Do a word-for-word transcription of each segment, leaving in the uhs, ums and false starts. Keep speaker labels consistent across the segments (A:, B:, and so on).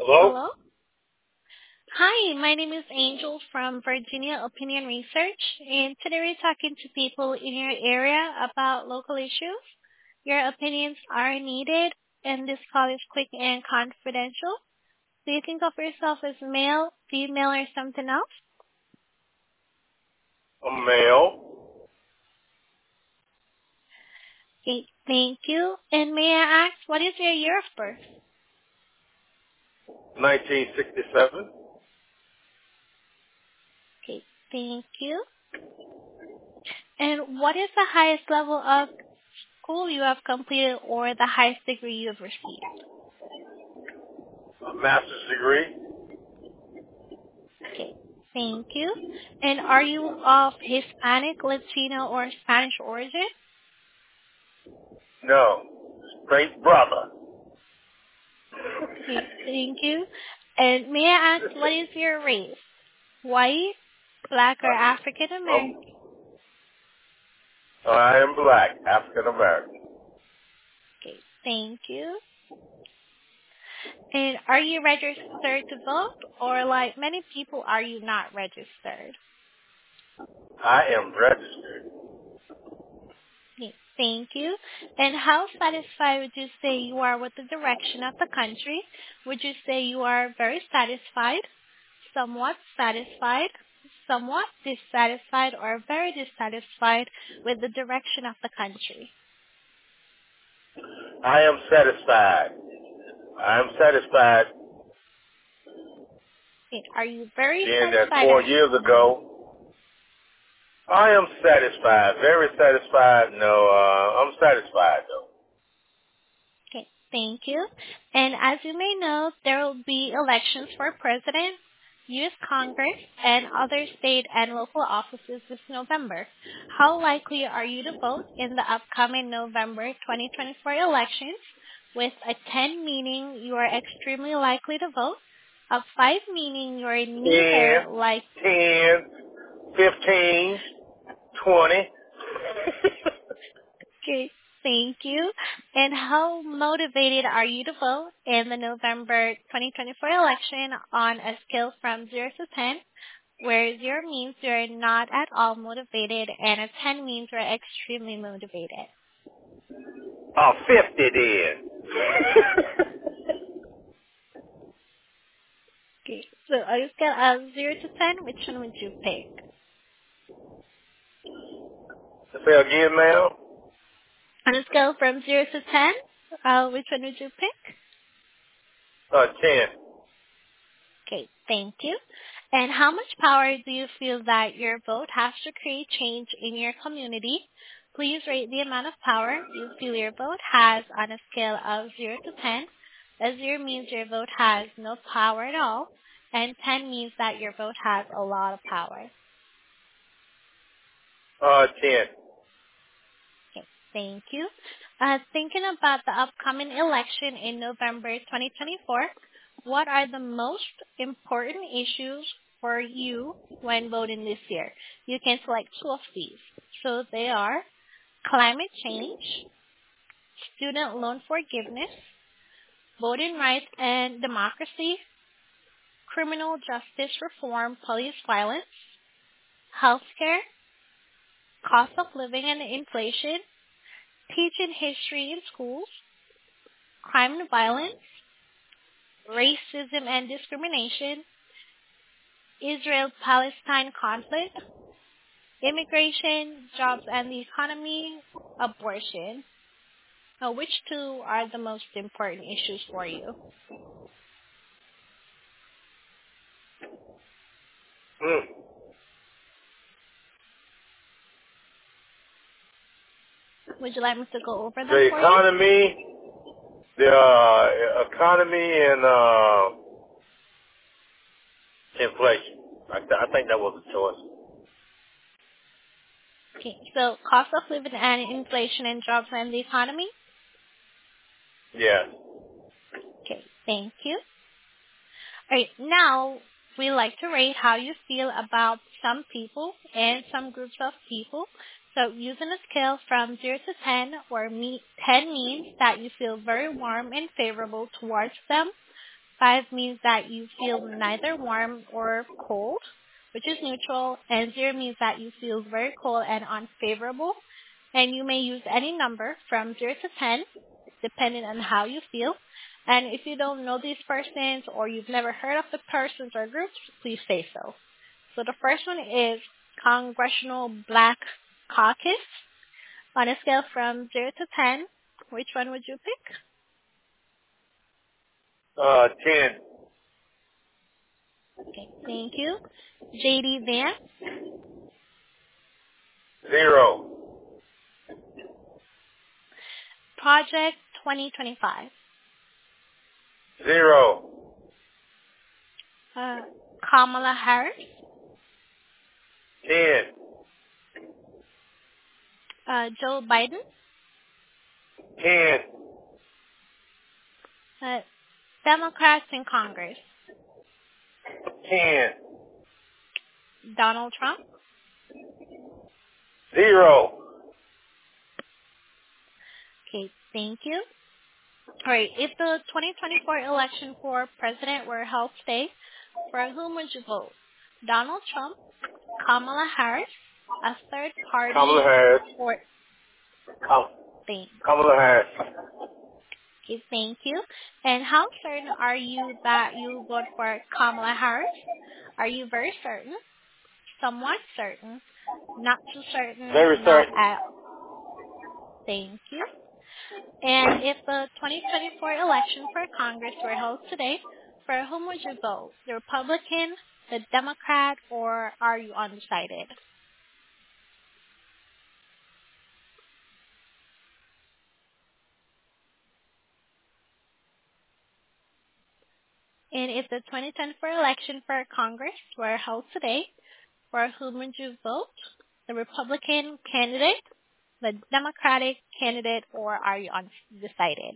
A: Hello?
B: Hello? Hi, my name is Angel from Virginia Opinion Research, and today we're talking to people in your area about local issues. Your opinions are needed, and this call is quick and confidential. Do you think of yourself as male, female, or something else?
A: I'm male.
B: Okay, thank you. And may I ask, what is your year of birth?
A: nineteen sixty-seven.
B: Okay, thank you. And what is the highest level of school you have completed or the highest degree you have received?
A: A master's degree.
B: Okay, thank you. And are you of Hispanic, Latino, or Spanish origin?
A: No. Straight brother.
B: Okay, thank you. And may I ask, what is your race? White, black, or African
A: Um,
B: American?
A: I am black, African American.
B: Okay, thank you. And are you registered to vote, or like many people, are you not registered?
A: I am registered.
B: Okay, thank you. And how satisfied would you say you are with the direction of the country? Would you say you are very satisfied, somewhat satisfied, somewhat dissatisfied, or very dissatisfied with the direction of the country?
A: I am satisfied. I am satisfied
B: Okay, are you very
A: being that
B: satisfied?
A: four
B: Or,
A: years ago. I am satisfied. Very satisfied. No, uh, I'm satisfied though.
B: okay, thank you. And as you may know, there will be elections for president, U S Congress, and other state and local offices this November. How likely are you to vote in the upcoming November twenty twenty-four elections? With a ten meaning you are extremely likely to vote, a five meaning you are neither
A: ten,
B: like.
A: ten, fifteen, twenty.
B: Okay, thank you. And how motivated are you to vote in the November twenty twenty-four election on a scale from zero to ten, where zero means you're not at all motivated and a ten means you're extremely motivated?
A: Oh, fifty then.
B: Okay, so on a scale of zero to ten, which one would you pick?
A: Say again, ma'am?
B: On a scale from zero to ten, uh, which one would you pick?
A: Uh, ten.
B: Okay, thank you. And how much power do you feel that your vote has to create change in your community? Please rate the amount of power you feel your vote has on a scale of zero to ten. A zero means your vote has no power at all, and ten means that your vote has a lot of power.
A: Uh, ten.
B: Okay, thank you. Uh, thinking about the upcoming election in November twenty twenty-four, what are the most important issues for you when voting this year? You can select two of these. So they are climate change, student loan forgiveness, voting rights and democracy, criminal justice reform, police violence, healthcare, cost of living and inflation, teaching history in schools, crime and violence, racism and discrimination, Israel-Palestine conflict, immigration, jobs and the economy, abortion. Now, which two are the most important issues for you?
A: Mm.
B: Would you like me to go over them
A: The
B: for you?
A: economy, the uh, economy and uh, inflation. I, th- I think that was the choice.
B: Okay, so cost of living and inflation and jobs and the economy.
A: Yeah.
B: Okay, thank you. All right, now we like to rate how you feel about some people and some groups of people. So using a scale from zero to ten, where me, ten means that you feel very warm and favorable towards them, Five means that you feel neither warm or cold, which is neutral, and zero means that you feel very cold and unfavorable. And you may use any number from zero to ten, depending on how you feel. And if you don't know these persons or you've never heard of the persons or groups, please say so. So the first one is Congressional Black Caucus. On a scale from zero to ten, which one would you pick?
A: Uh, ten.
B: Okay, thank you. J D Vance.
A: Zero.
B: Project twenty twenty-five.
A: Zero.
B: Uh, Kamala Harris.
A: Ten.
B: Uh, Joe Biden.
A: Ten.
B: Uh, Democrats in Congress.
A: Ten.
B: Donald Trump.
A: Zero.
B: Okay, thank you. All right, if the twenty twenty-four election for president were held today, for whom would you vote? Donald Trump, Kamala Harris, a third party,
A: Kamala Harris.
B: or
A: Kam-
B: thing?
A: Kamala Harris.
B: Okay, thank you. And how certain are you that you vote for Kamala Harris? Are you very certain? Somewhat certain? Not too certain?
A: Very
B: Not
A: certain.
B: at. Thank you. And if the twenty twenty-four election for Congress were held today, for whom would you vote? The Republican, the Democrat, or are you undecided? And if the twenty twenty-four election for Congress were held today, for whom would you vote? The Republican candidate, the Democratic candidate, or are you undecided?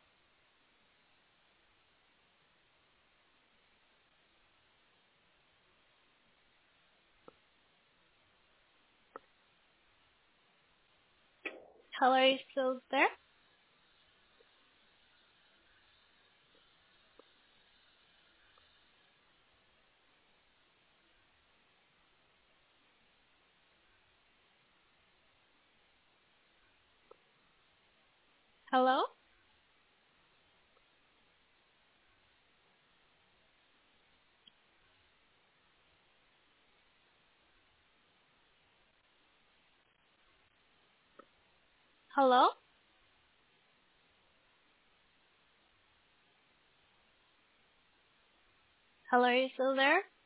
B: Hillary still there? Hello? Hello? Hillary still there?